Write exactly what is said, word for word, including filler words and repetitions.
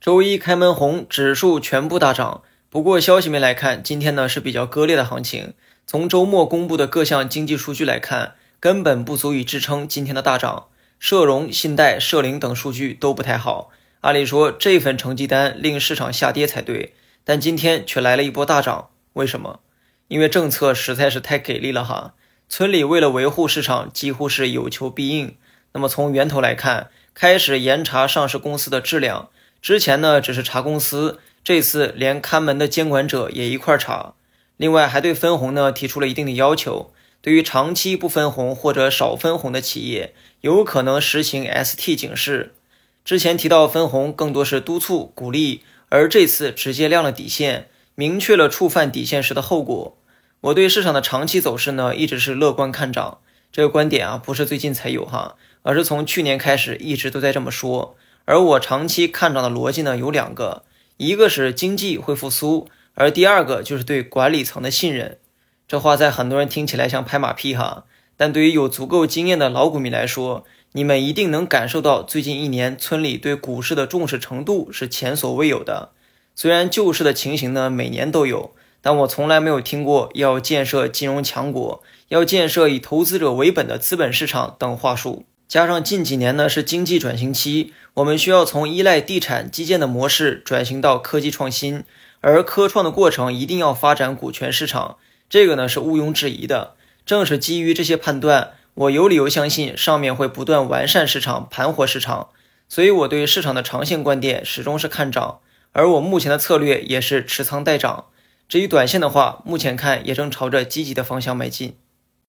周一开门红，指数全部大涨。不过消息面来看，今天呢是比较割裂的行情。从周末公布的各项经济数据来看，根本不足以支撑今天的大涨。社融、信贷、社零等数据都不太好。按理说这份成绩单令市场下跌才对，但今天却来了一波大涨。为什么？因为政策实在是太给力了哈。村里为了维护市场，几乎是有求必应。那么从源头来看，开始严查上市公司的质量。之前呢只是查公司，这次连看门的监管者也一块查。另外还对分红呢提出了一定的要求，对于长期不分红或者少分红的企业，有可能实行 S T 警示。之前提到分红更多是督促鼓励，而这次直接亮了底线，明确了触犯底线时的后果。我对市场的长期走势呢一直是乐观看涨，这个观点啊不是最近才有哈，而是从去年开始一直都在这么说。而我长期看涨的逻辑呢有两个，一个是经济会复苏，而第二个就是对管理层的信任。这话在很多人听起来像拍马屁哈，但对于有足够经验的老股民来说，你们一定能感受到最近一年村里对股市的重视程度是前所未有的。虽然救市的情形呢每年都有，但我从来没有听过要建设金融强国，要建设以投资者为本的资本市场等话术。加上近几年呢是经济转型期，我们需要从依赖地产基建的模式转型到科技创新，而科创的过程一定要发展股权市场，这个呢是毋庸置疑的。正是基于这些判断，我有理由相信上面会不断完善市场，盘活市场。所以我对市场的长线观点始终是看涨，而我目前的策略也是持仓待涨。至于短线的话，目前看也正朝着积极的方向迈进。